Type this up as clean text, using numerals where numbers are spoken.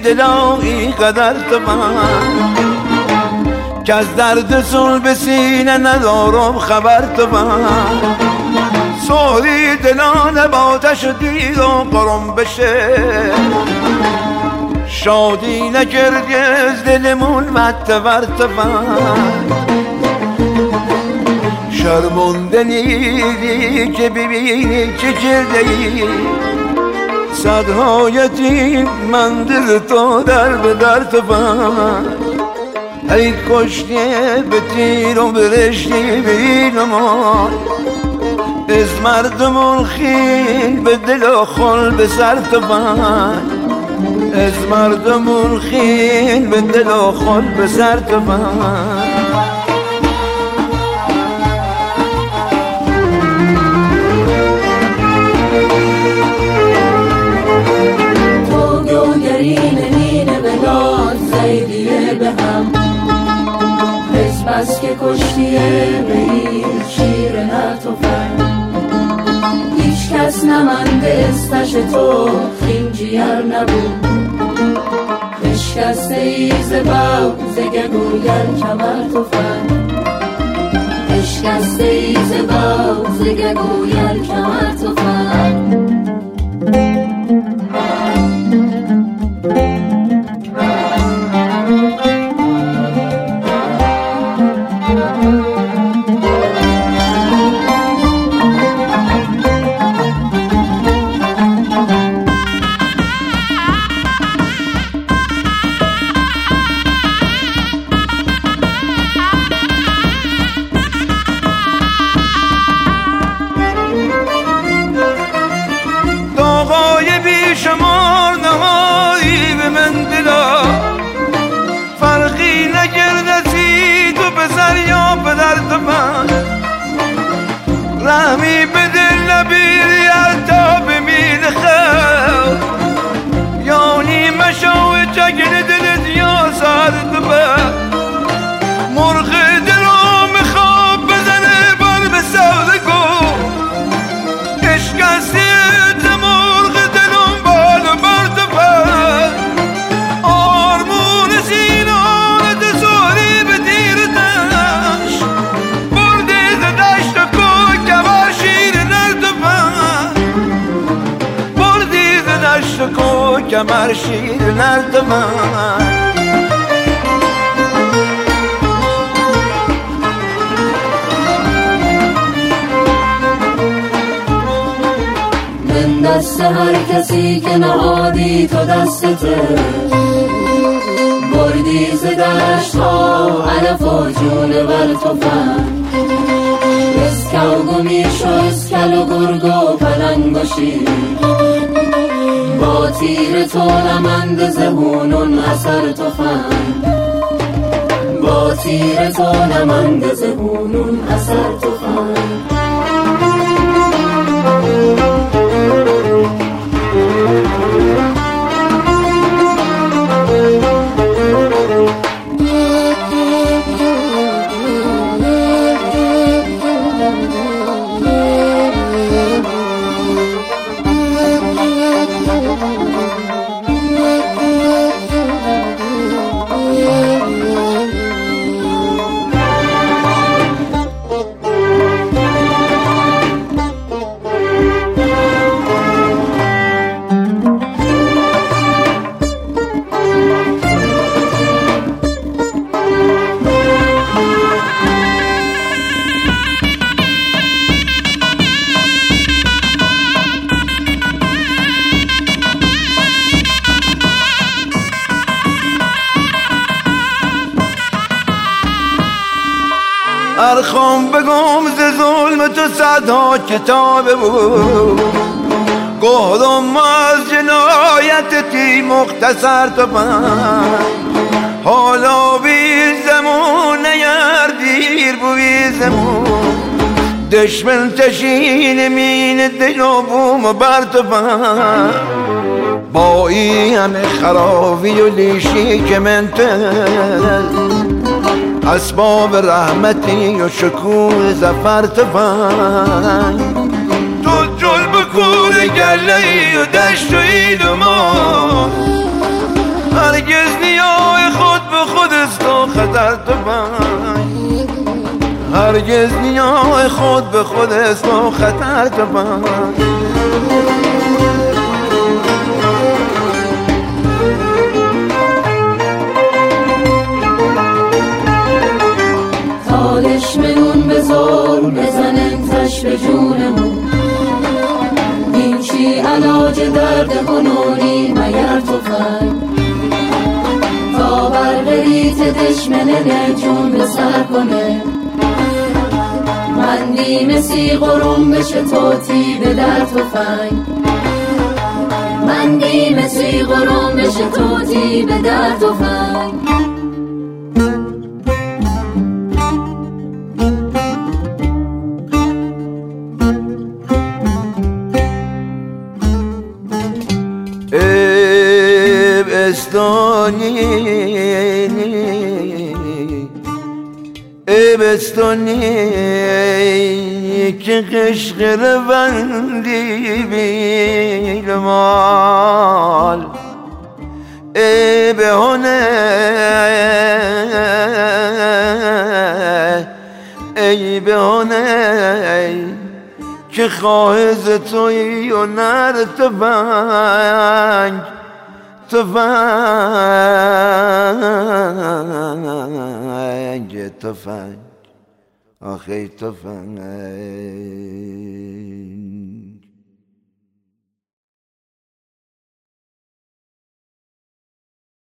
دلا اینقدر تفن که از درد صلب سینه ندارم خبر تفن سوری دلانه با آتش دید و قرم بشه شادی نکردی از دلمون متور تفن شرمنده نیدی که ببینی چه کرده ای صدهای تیم من دل تو در به در تفن ای کشتی به تیر و برشتی بینمان از مردمون خیل به دل و خل به سر تفن از مردمون خیل به دل و خل به سر تفن بس که کشتیه به این شیر نه تفنگ هیچ کس نمنده استش تو خینجیر نبود اشکسته ای ز بوز گگویر کمر تفنگ اشکسته ای ز بوز گگویر کمر تفنگ شمار نهایی به من دلا فرقی نگردسی تو پسر یا پدر تفن رحمی به دل نبیری حتی بمین خود یعنی مشاو چگل دلت یا سر تفن مرغ دلو میخواب بزنه بر به سودگو اشکستی کو کمر شیر نردمن من دست هر کسی که نهادی تو دستته بردی ز دشت ها علف و جون بر تفنگ اسکل و گمیش و اسکل و گرگ و پلنگ و شیر با تیر تو نمند زهونون اثر تفنگ با تیر تو نمند زهونون اثر تفنگ ارخم بگم ز ظلم تو صدها کتاب بود گفتم از جنایت تی مختصر تفنگ حالا بی زمون نگردیر بوی زمون دشمن تشین مین دل و بوم بر تفنگ با این همه خرابی و لیشی که من اسباب رحمتی و شکوه زفر تفنگ تو جل بکور گله و دشت و این و ما هرگز نیای خود به خود است و خطر تفنگ، هرگز نیای خود به خود است و خطر تفنگ. تا دشمنون به زور بزنن تش به جونمون، این چی علاج درد هنونی مگر تفنگ؟ تا بربریت دشمنه جون به سر کنه، مندی مسی قرم بشه توتی به در تفنگ، مندی مسی قرم بشه توتی به در تفنگ. بستانی که قشقر بندی بیلمال، بهونه ای بهونه که خواهز توی و نر تفنگ، تفنگ تفنگ آخه تفنگ.